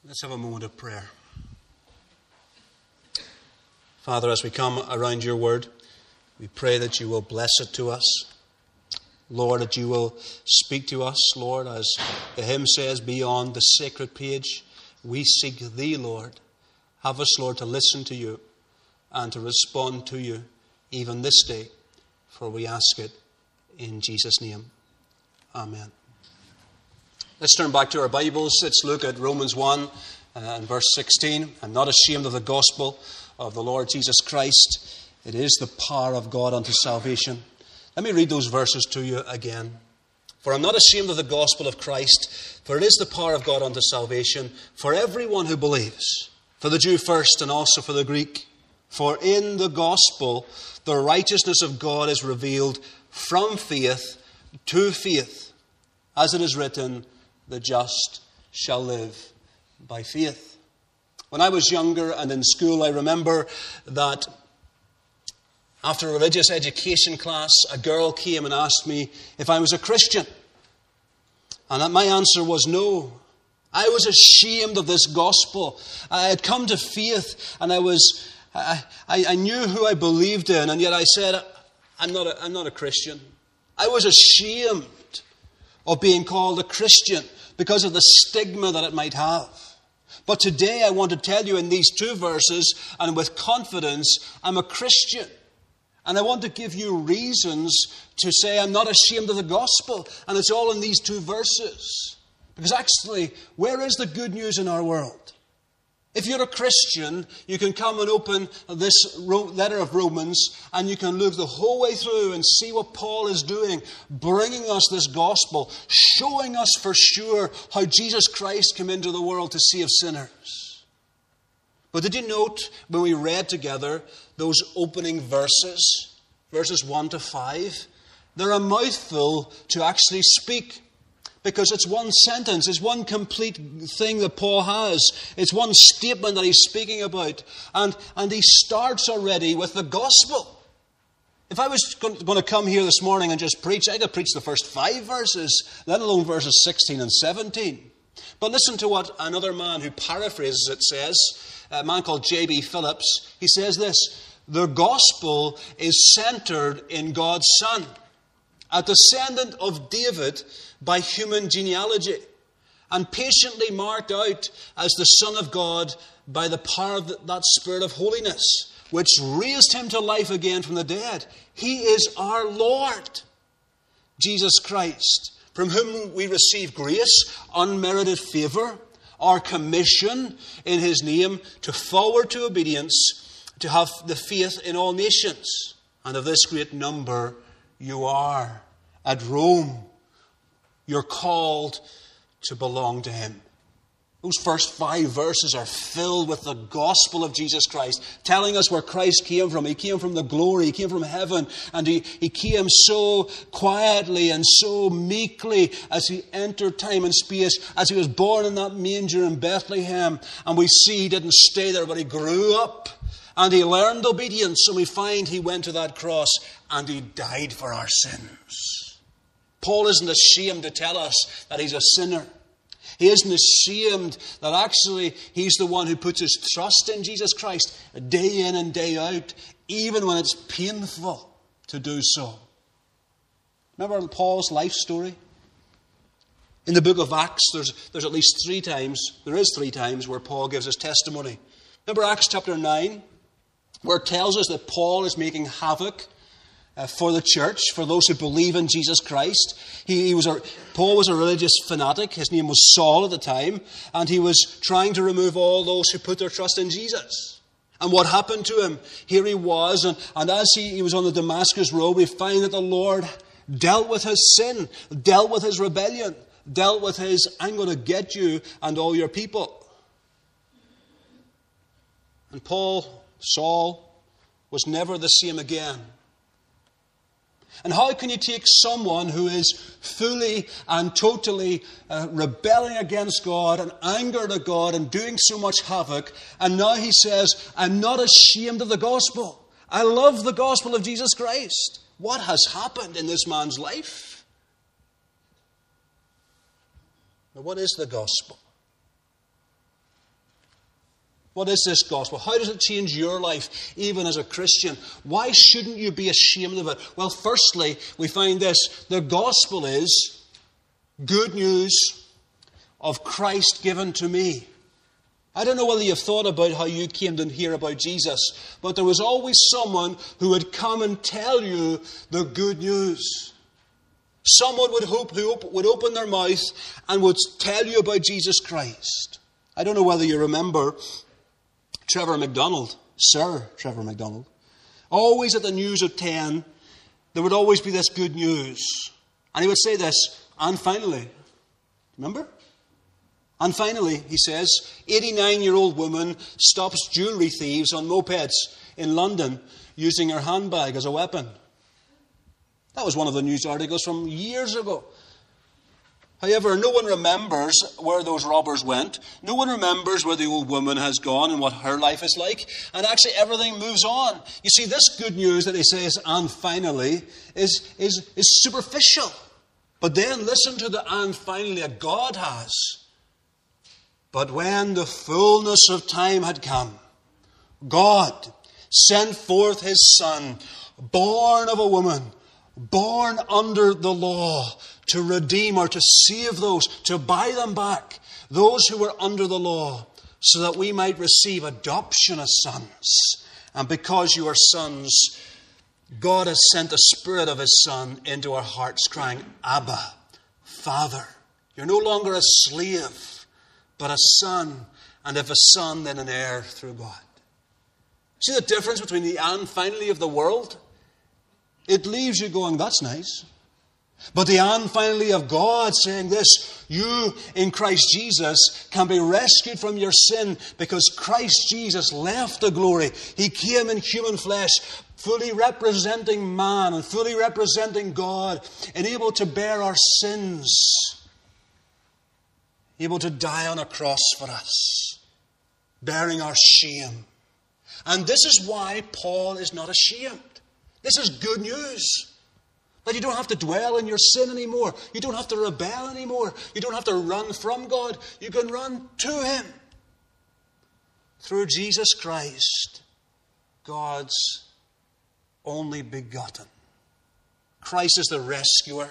Let's have a moment of prayer. Father, as we come around your word, we pray that you will bless it to us. Lord, that you will speak to us, Lord, as the hymn says, beyond the sacred page. We seek thee, Lord. Have us, Lord, to listen to you and to respond to you even this day, for we ask it in Jesus' name. Amen. Let's turn back to our Bibles. Let's look at Romans 1 and verse 16. I'm not ashamed of the gospel of the Lord Jesus Christ. It is the power of God unto salvation. Let me read those verses to you again. For I'm not ashamed of the gospel of Christ, for it is the power of God unto salvation for everyone who believes, for the Jew first and also for the Greek. For in the gospel the righteousness of God is revealed from faith to faith, as it is written, the just shall live by faith. When I was younger and in school, I remember that after a religious education class, a girl came and asked me if I was a Christian. And my answer was no. I was ashamed of this gospel. I had come to faith and I knew who I believed in, and yet I said, I'm not a Christian. I was ashamed of being called a Christian because of the stigma that it might have. But today I want to tell you in these two verses, and with confidence, I'm a Christian. And I want to give you reasons to say I'm not ashamed of the gospel. And it's all in these two verses. Because actually, where is the good news in our world? If you're a Christian, you can come and open this letter of Romans and you can look the whole way through and see what Paul is doing, bringing us this gospel, showing us for sure how Jesus Christ came into the world to save sinners. But did you note when we read together those opening verses, verses 1 to 5? They're a mouthful to actually speak. Because it's one sentence, it's one complete thing that Paul has. It's one statement that he's speaking about. And he starts already with the gospel. If I was going to come here this morning and just preach, I'd have preached the first 5 verses, let alone verses 16 and 17. But listen to what another man who paraphrases it says, a man called J.B. Phillips. He says this: the gospel is centered in God's Son, a descendant of David by human genealogy, and patiently marked out as the Son of God by the power of that Spirit of holiness, which raised him to life again from the dead. He is our Lord, Jesus Christ, from whom we receive grace, unmerited favour, our commission in his name to forward to obedience, to have the faith in all nations. And of this great number you are. At Rome, you're called to belong to him. Those first 5 verses are filled with the gospel of Jesus Christ, telling us where Christ came from. He came from the glory, he came from heaven, and he came so quietly and so meekly as he entered time and space, as he was born in that manger in Bethlehem. And we see he didn't stay there, but he grew up. And he learned obedience, and we find he went to that cross and he died for our sins. Paul isn't ashamed to tell us that he's a sinner. He isn't ashamed that actually he's the one who puts his trust in Jesus Christ day in and day out, even when it's painful to do so. Remember Paul's life story? In the book of Acts, there's at least 3 times, there is 3 times where Paul gives his testimony. Remember Acts chapter 9, where it tells us that Paul is making havoc for the church, for those who believe in Jesus Christ. Paul was a religious fanatic. His name was Saul at the time, and he was trying to remove all those who put their trust in Jesus. And what happened to him? Here he was, and as he was on the Damascus road, we find that the Lord dealt with his sin, dealt with his rebellion, dealt with his, I'm going to get you and all your people. And Saul, was never the same again. And how can you take someone who is fully and totally rebelling against God and angered at God and doing so much havoc, and now he says, I'm not ashamed of the gospel. I love the gospel of Jesus Christ. What has happened in this man's life? Now, what is the gospel? What is this gospel? How does it change your life, even as a Christian? Why shouldn't you be ashamed of it? Well, firstly, we find this. The gospel is good news of Christ given to me. I don't know whether you've thought about how you came to hear about Jesus, but there was always someone who would come and tell you the good news. Someone who would open their mouth and would tell you about Jesus Christ. I don't know whether you remember Trevor McDonald, Sir Trevor McDonald. Always at the news of 10, there would always be this good news. And he would say this, and finally, remember? And finally, he says, 89-year-old woman stops jewellery thieves on mopeds in London using her handbag as a weapon. That was one of the news articles from years ago. However, no one remembers where those robbers went. No one remembers where the old woman has gone and what her life is like. And actually everything moves on. You see, this good news that he says, and finally, is superficial. But then listen to the and finally that God has. But when the fullness of time had come, God sent forth his Son, born of a woman, born under the law, to redeem or to save those, to buy them back, those who were under the law, so that we might receive adoption as sons. And because you are sons, God has sent the Spirit of his Son into our hearts, crying, Abba, Father. You're no longer a slave, but a son, and if a son, then an heir through God. See the difference between the and finally of the world? It leaves you going, that's nice. But the and finally of God saying this, you in Christ Jesus can be rescued from your sin because Christ Jesus left the glory. He came in human flesh, fully representing man and fully representing God, and able to bear our sins, able to die on a cross for us, bearing our shame. And this is why Paul is not ashamed. This is good news. That you don't have to dwell in your sin anymore. You don't have to rebel anymore. You don't have to run from God. You can run to him. Through Jesus Christ, God's only begotten. Christ is the rescuer.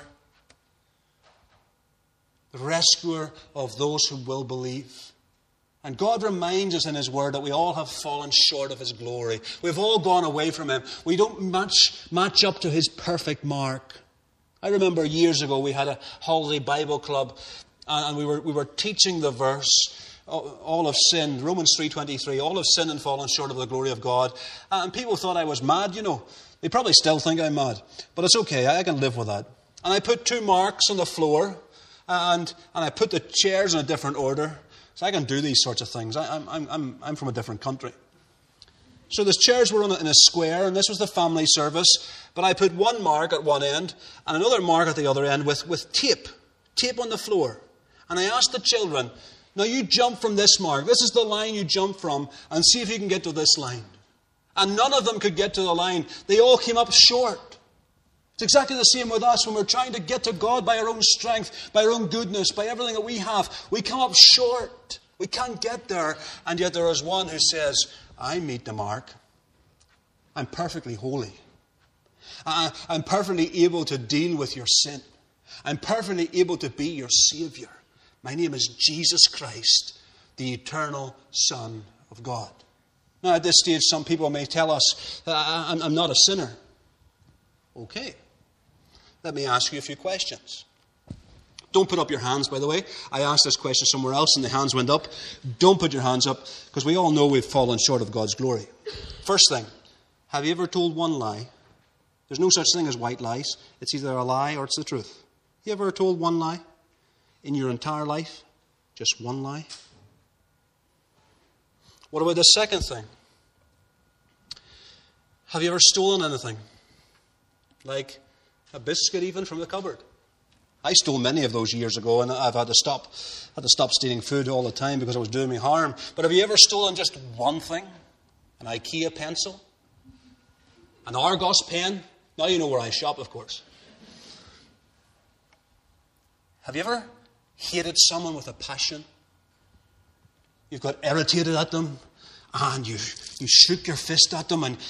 The rescuer of those who will believe. And God reminds us in his word that we all have fallen short of his glory. We've all gone away from him. We don't match up to his perfect mark. I remember years ago we had a holiday Bible club and we were teaching the verse, all have sinned, Romans 3:23, all have sinned and fallen short of the glory of God. And people thought I was mad, you know. They probably still think I'm mad. But it's okay, I can live with that. And I put 2 marks on the floor and I put the chairs in a different order. So I can do these sorts of things. I'm from a different country. So the chairs were in a square, and this was the family service. But I put 1 mark at one end and another mark at the other end with tape on the floor. And I asked the children, now you jump from this mark. This is the line you jump from, and see if you can get to this line. And none of them could get to the line. They all came up short. It's exactly the same with us when we're trying to get to God by our own strength, by our own goodness, by everything that we have. We come up short. We can't get there. And yet there is one who says, I meet the mark. I'm perfectly holy. I'm perfectly able to deal with your sin. I'm perfectly able to be your Savior. My name is Jesus Christ, the eternal Son of God. Now at this stage, some people may tell us, I'm not a sinner. Okay. Let me ask you a few questions. Don't put up your hands, by the way. I asked this question somewhere else and the hands went up. Don't put your hands up because we all know we've fallen short of God's glory. First thing, have you ever told one lie? There's no such thing as white lies. It's either a lie or it's the truth. You ever told one lie in your entire life? Just one lie? What about the second thing? Have you ever stolen anything? Like a biscuit even from the cupboard. I stole many of those years ago and I've had to stop stealing food all the time because it was doing me harm. But have you ever stolen just one thing? An IKEA pencil? An Argos pen? Now you know where I shop, of course. Have you ever hated someone with a passion? You've got irritated at them and you shook your fist at them. And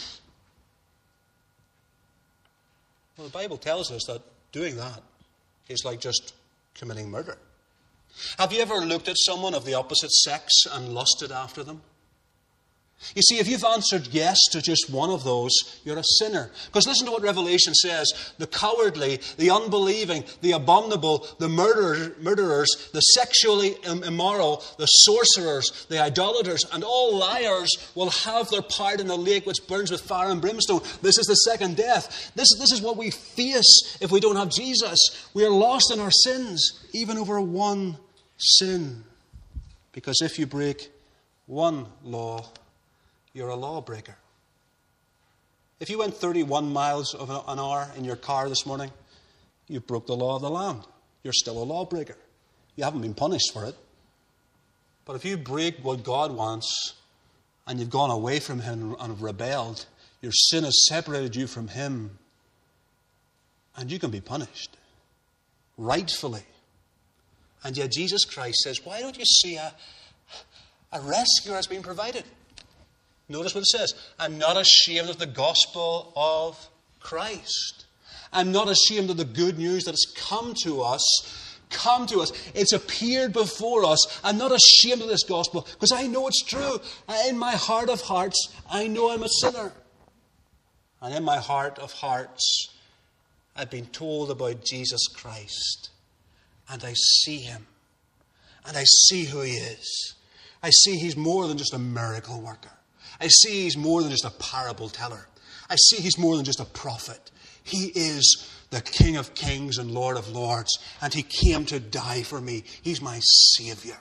well, the Bible tells us that doing that is like just committing murder. Have you ever looked at someone of the opposite sex and lusted after them? You see, if you've answered yes to just one of those, you're a sinner. Because listen to what Revelation says. The cowardly, the unbelieving, the abominable, the murderers, the sexually immoral, the sorcerers, the idolaters, and all liars will have their part in the lake which burns with fire and brimstone. This is the second death. This is what we face if we don't have Jesus. We are lost in our sins, even over one sin. Because if you break one law, you're a lawbreaker. If you went 31 miles an hour in your car this morning, you broke the law of the land. You're still a lawbreaker. You haven't been punished for it. But if you break what God wants and you've gone away from Him and have rebelled, your sin has separated you from Him. And you can be punished. Rightfully. And yet Jesus Christ says, why don't you see a rescuer has been provided? Notice what it says. I'm not ashamed of the gospel of Christ. I'm not ashamed of the good news that has come to us. Come to us. It's appeared before us. I'm not ashamed of this gospel because I know it's true. In my heart of hearts, I know I'm a sinner. And in my heart of hearts, I've been told about Jesus Christ. And I see Him. And I see who He is. I see He's more than just a miracle worker. I see He's more than just a parable teller. I see He's more than just a prophet. He is the King of kings and Lord of lords. And He came to die for me. He's my Savior.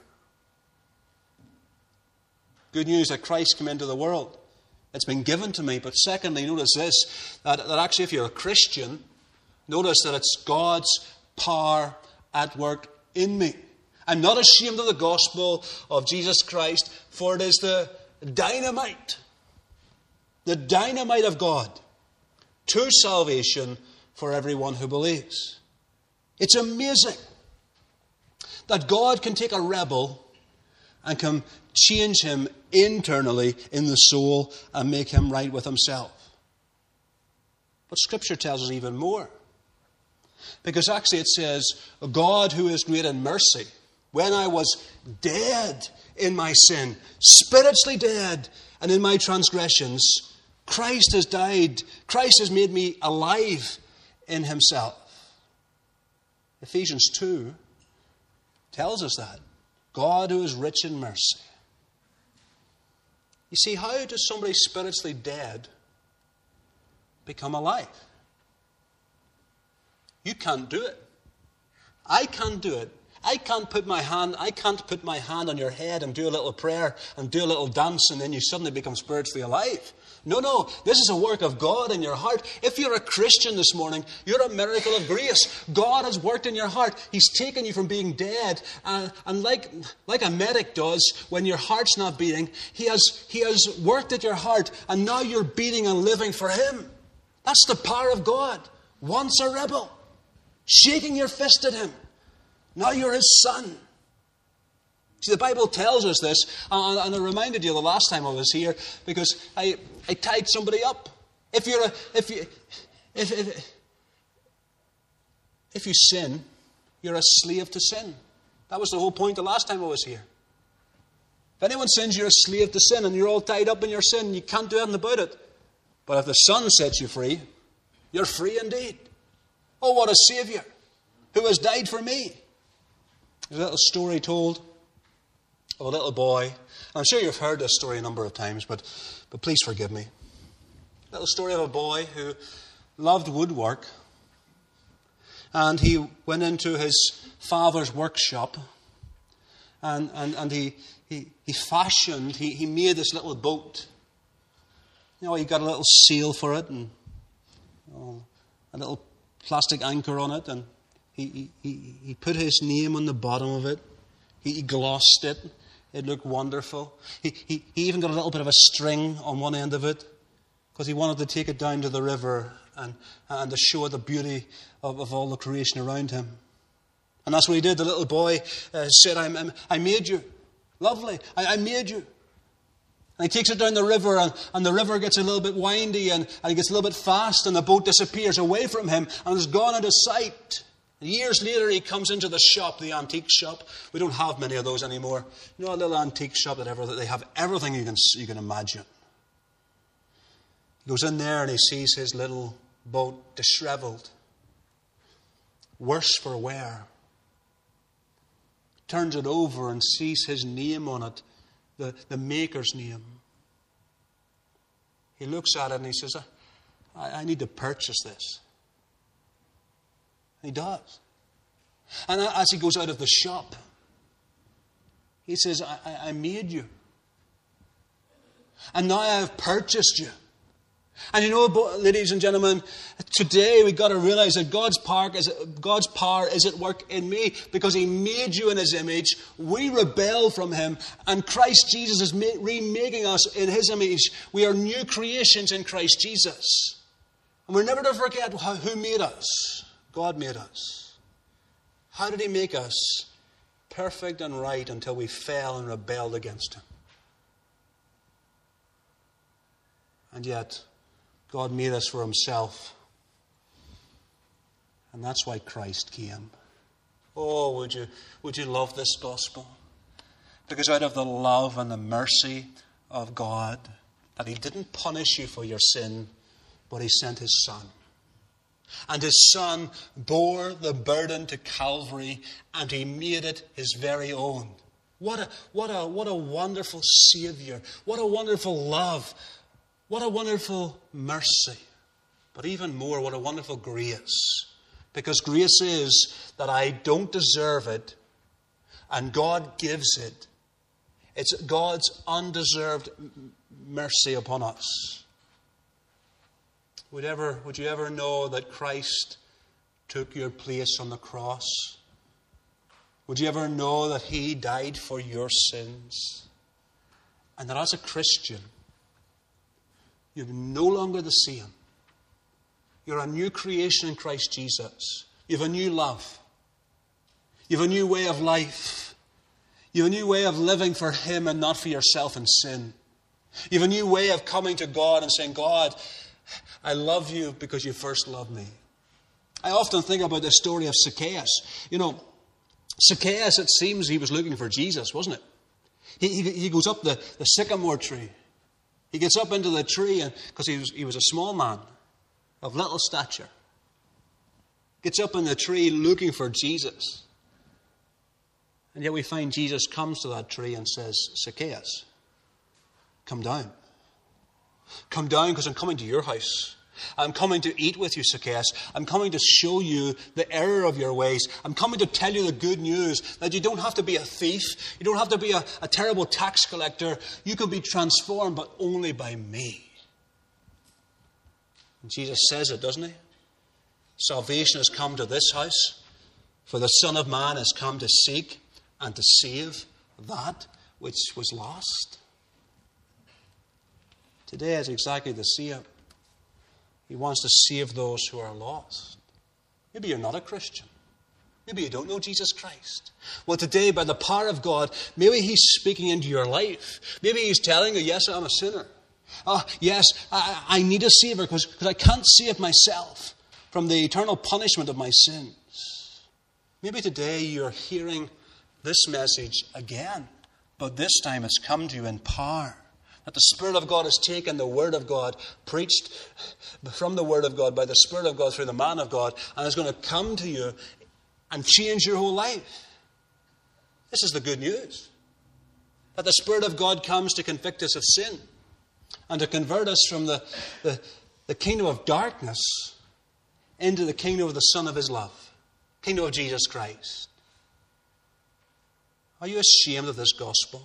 Good news that Christ came into the world. It's been given to me. But secondly, notice this, that actually if you're a Christian, notice that it's God's power at work in me. I'm not ashamed of the gospel of Jesus Christ, for it is the dynamite of God to salvation for everyone who believes. It's amazing that God can take a rebel and can change him internally in the soul and make him right with Himself. But Scripture tells us even more. Because actually it says, God who is great in mercy, when I was dead in my sin, spiritually dead, and in my transgressions, Christ has died. Christ has made me alive in Himself. Ephesians 2 tells us that. God who is rich in mercy. You see, how does somebody spiritually dead become alive? You can't do it. I can't do it. I can't put my hand on your head and do a little prayer and do a little dance and then you suddenly become spiritually alive. No. This is a work of God in your heart. If you're a Christian this morning, you're a miracle of grace. God has worked in your heart. He's taken you from being dead. And like a medic does when your heart's not beating, He has worked at your heart and now you're beating and living for Him. That's the power of God. Once a rebel, shaking your fist at Him. Now you're His son. See, the Bible tells us this, and I reminded you the last time I was here because I tied somebody up. If you sin, you're a slave to sin. That was the whole point the last time I was here. If anyone sins, you're a slave to sin, and you're all tied up in your sin. You can't do anything about it. But if the Son sets you free, you're free indeed. Oh, what a Saviour who has died for me. There's a little story told of a little boy. I'm sure you've heard this story a number of times, but please forgive me. A little story of a boy who loved woodwork. And he went into his father's workshop. And he fashioned, he made this little boat. You know, he got a little sail for it and a little plastic anchor on it. And he put his name on the bottom of it. He glossed it. It looked wonderful. He even got a little bit of a string on one end of it because he wanted to take it down to the river and to show the beauty of all the creation around him. And that's what he did. The little boy said, I made you. Lovely. I made you. And he takes it down the river, and the river gets a little bit windy, and it gets a little bit fast, and the boat disappears away from him, and is gone out of sight. And years later, he comes into the shop, the antique shop. We don't have many of those anymore. You know, a little antique shop that they have everything you can imagine. He goes in there, and he sees his little boat disheveled, worse for wear. Turns it over and sees his name on it, the maker's name. He looks at it and he says, I need to purchase this. And he does. And as he goes out of the shop, he says, I made you. And now I have purchased you. And you know, ladies and gentlemen, today we've got to realize that God's power is at work in me because He made you in His image. We rebel from Him, and Christ Jesus is remaking us in His image. We are new creations in Christ Jesus. And we're never to forget who made us. God made us. How did He make us? Perfect and right until we fell and rebelled against Him. And yet, God made us for Himself. And that's why Christ came. Oh, would you love this gospel? Because out of the love and the mercy of God, that He didn't punish you for your sin, but He sent His Son. And His Son bore the burden to Calvary, and He made it His very own. What a wonderful Savior. What a wonderful love. What a wonderful mercy. But even more, what a wonderful grace. Because grace is that I don't deserve it, and God gives it. It's God's undeserved mercy upon us. Would you ever know that Christ took your place on the cross? Would you ever know that He died for your sins? And that as a Christian, you're no longer the same. You're a new creation in Christ Jesus. You have a new love. You have a new way of life. You have a new way of living for Him and not for yourself and sin. You have a new way of coming to God and saying, God, I love you because you first loved me. I often think about the story of Zacchaeus. You know, Zacchaeus, it seems he was looking for Jesus, wasn't it? He goes up the sycamore tree. He gets up into the tree because he was a small man of little stature. Gets up in the tree looking for Jesus. And yet we find Jesus comes to that tree and says, Zacchaeus, come down. Come down because I'm coming to your house. I'm coming to eat with you, Zacchaeus. I'm coming to show you the error of your ways. I'm coming to tell you the good news that you don't have to be a thief. You don't have to be a terrible tax collector. You can be transformed, but only by me. And Jesus says it, doesn't He? Salvation has come to this house, for the Son of Man has come to seek and to save that which was lost. Today is exactly the same. He wants to save those who are lost. Maybe you're not a Christian. Maybe you don't know Jesus Christ. Well, today, by the power of God, maybe He's speaking into your life. Maybe He's telling you, yes, I'm a sinner. Yes, I need a Savior because I can't save myself from the eternal punishment of my sins. Maybe today you're hearing this message again, but this time it's come to you in power. That the Spirit of God has taken the Word of God, preached from the Word of God, by the Spirit of God, through the man of God, and is going to come to you and change your whole life. This is the good news. That the Spirit of God comes to convict us of sin and to convert us from the kingdom of darkness into the kingdom of the Son of His love, kingdom of Jesus Christ. Are you ashamed of this gospel?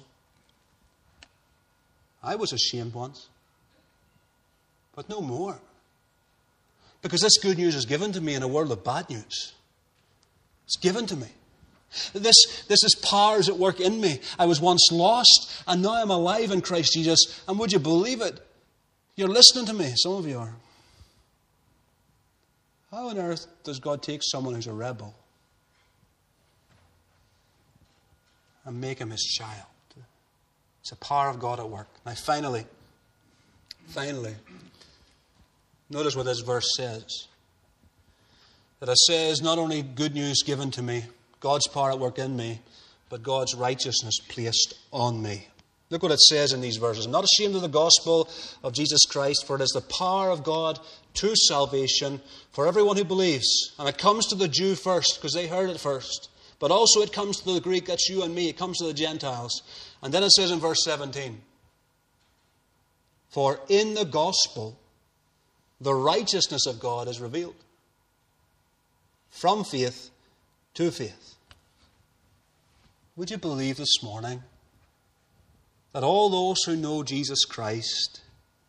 I was ashamed once, but no more. Because this good news is given to me in a world of bad news. It's given to me. This is powers at work in me. I was once lost, and now I'm alive in Christ Jesus. And would you believe it? You're listening to me. Some of you are. How on earth does God take someone who's a rebel and make him His child? It's the power of God at work. Now finally, notice what this verse says. That it says not only good news given to me, God's power at work in me, but God's righteousness placed on me. Look what it says in these verses. I'm not ashamed of the gospel of Jesus Christ, for it is the power of God to salvation for everyone who believes. And it comes to the Jew first, because they heard it first. But also it comes to the Greek, that's you and me. It comes to the Gentiles. And then it says in verse 17, for in the gospel, the righteousness of God is revealed. From faith to faith. Would you believe this morning that all those who know Jesus Christ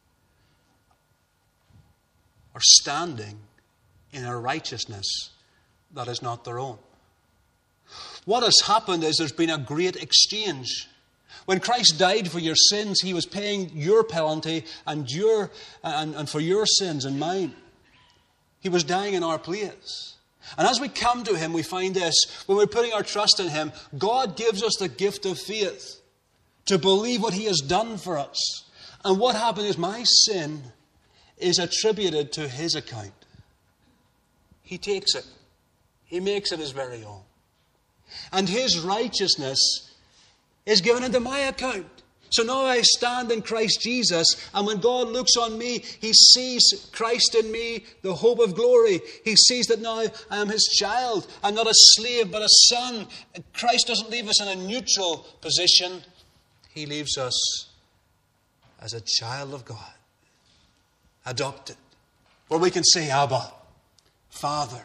are standing in a righteousness that is not their own? What has happened is there's been a great exchange. When Christ died for your sins, He was paying your penalty and for your sins and mine. He was dying in our place. And as we come to Him, we find this. When we're putting our trust in Him, God gives us the gift of faith to believe what He has done for us. And what happened is my sin is attributed to His account. He takes it. He makes it His very own. And His righteousness is given into my account. So now I stand in Christ Jesus, and when God looks on me, He sees Christ in me, the hope of glory. He sees that now I am His child. I'm not a slave, but a son. Christ doesn't leave us in a neutral position. He leaves us as a child of God, adopted, where we can say, Abba, Father.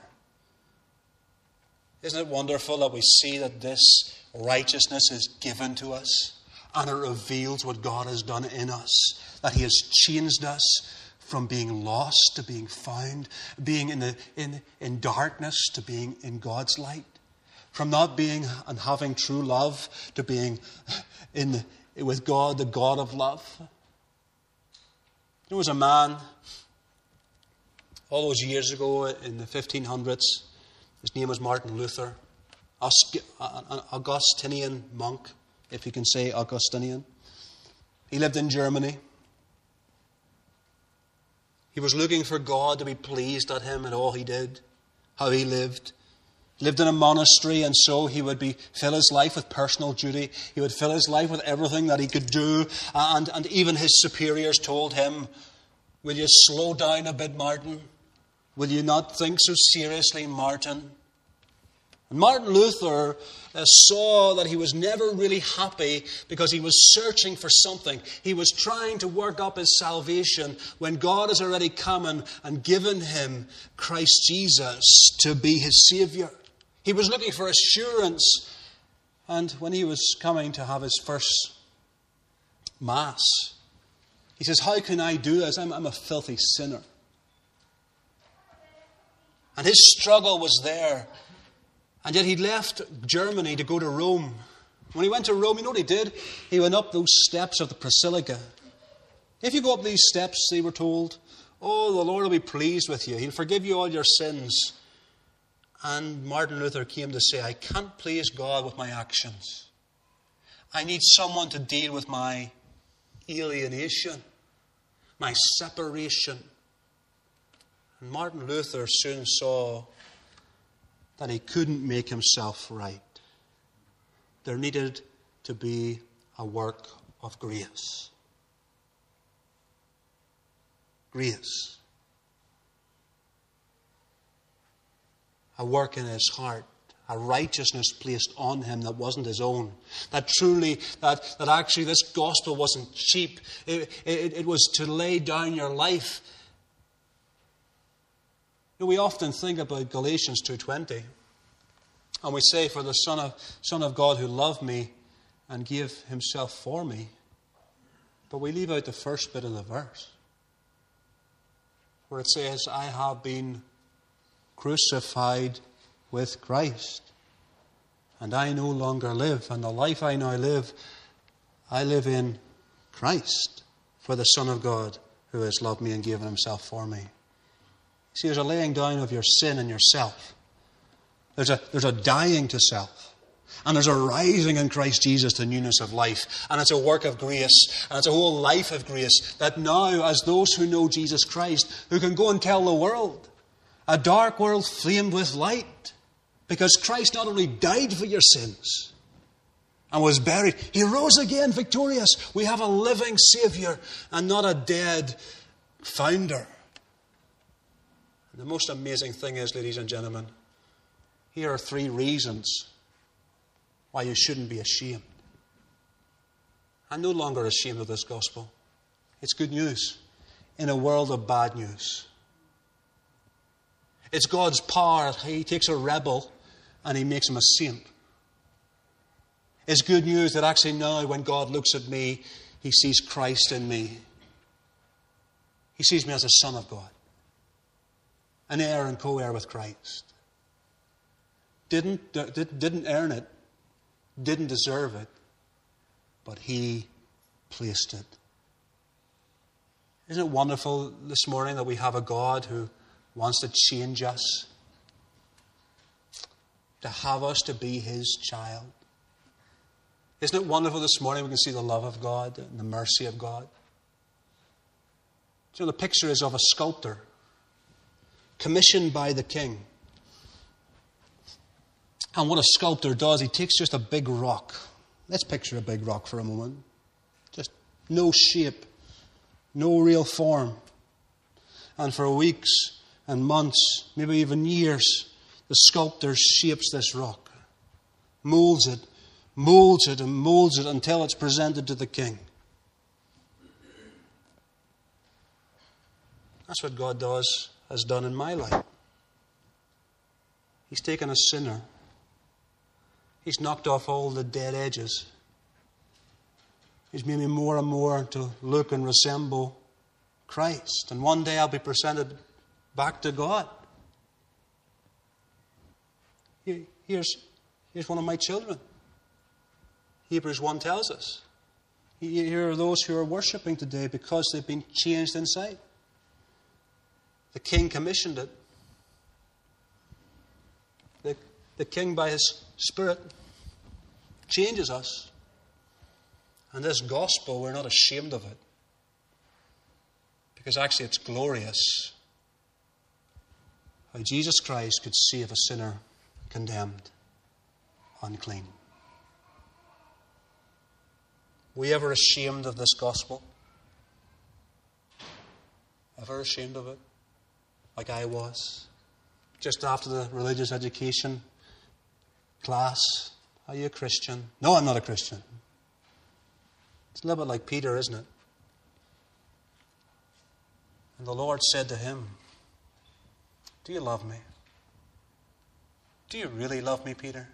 Isn't it wonderful that we see that this righteousness is given to us? And it reveals what God has done in us. That He has changed us from being lost to being found. Being in darkness to being in God's light. From not being and having true love to being with God, the God of love. There was a man all those years ago in the 1500s. His name was Martin Luther. An Augustinian monk, if you can say Augustinian. He lived in Germany. He was looking for God to be pleased at him and all he did, how he lived. He lived in a monastery, and so he would fill his life with personal duty. He would fill his life with everything that he could do. And even his superiors told him, will you slow down a bit, Martin? Will you not think so seriously, Martin? And Martin Luther saw that he was never really happy because he was searching for something. He was trying to work up his salvation when God has already come and given him Christ Jesus to be his Saviour. He was looking for assurance. And when he was coming to have his first Mass, he says, how can I do this? I'm a filthy sinner. And his struggle was there. And yet he left Germany to go to Rome. When he went to Rome, you know what he did? He went up those steps of the Basilica. If you go up these steps, they were told, oh, the Lord will be pleased with you. He'll forgive you all your sins. And Martin Luther came to say, I can't please God with my actions. I need someone to deal with my alienation, my separation. And Martin Luther soon saw that he couldn't make himself right. There needed to be a work of grace. Grace. A work in his heart. A righteousness placed on him that wasn't his own. That actually this gospel wasn't cheap. It was to lay down your life. We often think about Galatians 2:20, and we say, for the Son of God who loved me and gave himself for me. But we leave out the first bit of the verse, where it says, I have been crucified with Christ, and I no longer live, and the life I now live, I live in Christ, for the Son of God who has loved me and given himself for me. See, there's a laying down of your sin and yourself. There's a dying to self. And there's a rising in Christ Jesus to newness of life. And it's a work of grace. And it's a whole life of grace that now, as those who know Jesus Christ, who can go and tell the world, a dark world flamed with light. Because Christ not only died for your sins and was buried, He rose again victorious. We have a living Saviour and not a dead founder. The most amazing thing is, ladies and gentlemen, here are 3 reasons why you shouldn't be ashamed. I'm no longer ashamed of this gospel. It's good news in a world of bad news. It's God's power. He takes a rebel and He makes him a saint. It's good news that actually now when God looks at me, He sees Christ in me. He sees me as a son of God, an heir and co-heir with Christ. Didn't earn it, didn't deserve it, but He placed it. Isn't it wonderful this morning that we have a God who wants to change us, to have us to be His child? Isn't it wonderful this morning we can see the love of God and the mercy of God? You know, the picture is of a sculptor commissioned by the king. And what a sculptor does, he takes just a big rock. Let's picture a big rock for a moment. Just no shape, no real form. And for weeks and months, maybe even years, the sculptor shapes this rock, molds it and molds it until it's presented to the king. That's what God has done in my life. He's taken a sinner. He's knocked off all the dead edges. He's made me more and more to look and resemble Christ. And one day I'll be presented back to God. Here's one of my children. Hebrews 1 tells us. Here are those who are worshipping today because they've been changed inside. The king commissioned it. The king, by his Spirit, changes us. And this gospel, we're not ashamed of it. Because actually it's glorious how Jesus Christ could save a sinner condemned, unclean. Were you ever ashamed of this gospel? Ever ashamed of it? Like I was. Just after the religious education class. Are you a Christian? No, I'm not a Christian. It's a little bit like Peter, isn't it? And the Lord said to him, do you love me? Do you really love me, Peter?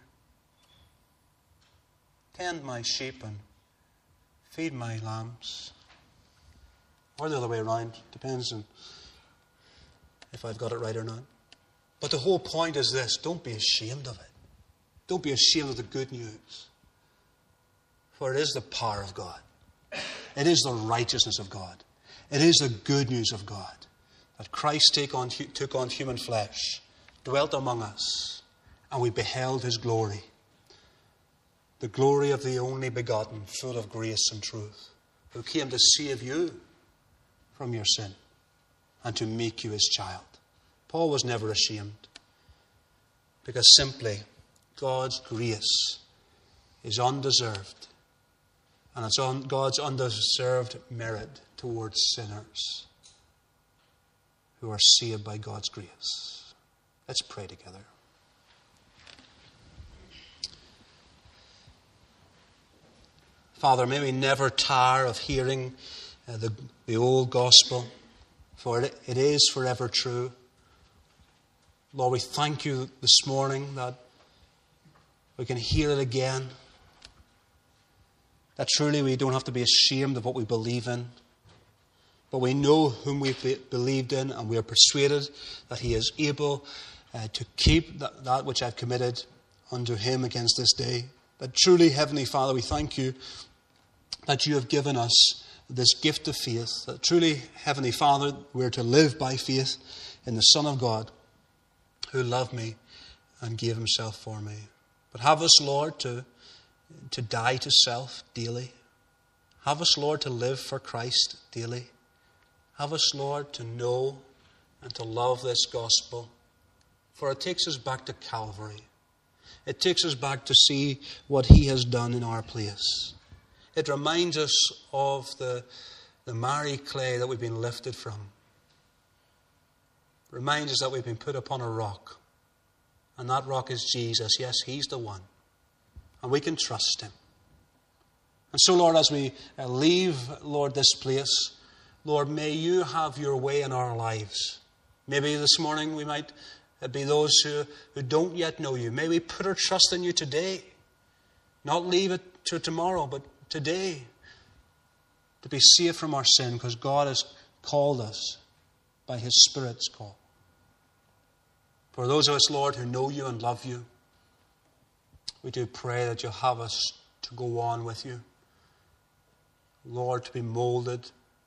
Tend my sheep and feed my lambs. Or the other way around. Depends on if I've got it right or not. But the whole point is this. Don't be ashamed of it. Don't be ashamed of the good news. For it is the power of God. It is the righteousness of God. It is the good news of God. That Christ took on human flesh, dwelt among us, and we beheld His glory. The glory of the only begotten, full of grace and truth, who came to save you from your sin and to make you His child. Paul was never ashamed because simply God's grace is undeserved, and it's on God's undeserved merit towards sinners who are saved by God's grace. Let's pray together. Father, may we never tire of hearing the old gospel, for it is forever true. Lord, we thank You this morning that we can hear it again. That truly we don't have to be ashamed of what we believe in. But we know whom we've believed in, and we are persuaded that He is able to keep that which I've committed unto Him against this day. That truly, Heavenly Father, we thank You that You have given us this gift of faith. That truly, Heavenly Father, we're to live by faith in the Son of God, who loved me and gave Himself for me. But have us, Lord, to die to self daily. Have us, Lord, to live for Christ daily. Have us, Lord, to know and to love this gospel. For it takes us back to Calvary. It takes us back to see what He has done in our place. It reminds us of the miry clay that we've been lifted from. It reminds us that we've been put upon a rock. And that rock is Jesus. Yes, He's the one. And we can trust Him. And so, Lord, as we leave, Lord, this place, Lord, may You have Your way in our lives. Maybe this morning we might be those who don't yet know You. May we put our trust in You today. Not leave it to tomorrow, but today. To be saved from our sin, because God has called us by His Spirit's call. For those of us, Lord, who know You and love You, we do pray that You'll have us to go on with You. Lord, to be molded,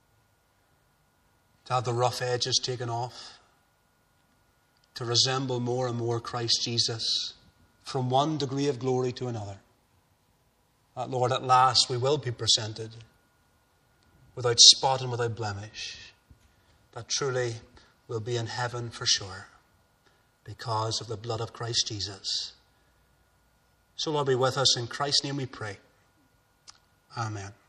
to have the rough edges taken off, to resemble more and more Christ Jesus from one degree of glory to another. That, Lord, at last we will be presented without spot and without blemish. That truly will be in heaven for sure because of the blood of Christ Jesus. So, Lord, be with us. In Christ's name we pray. Amen.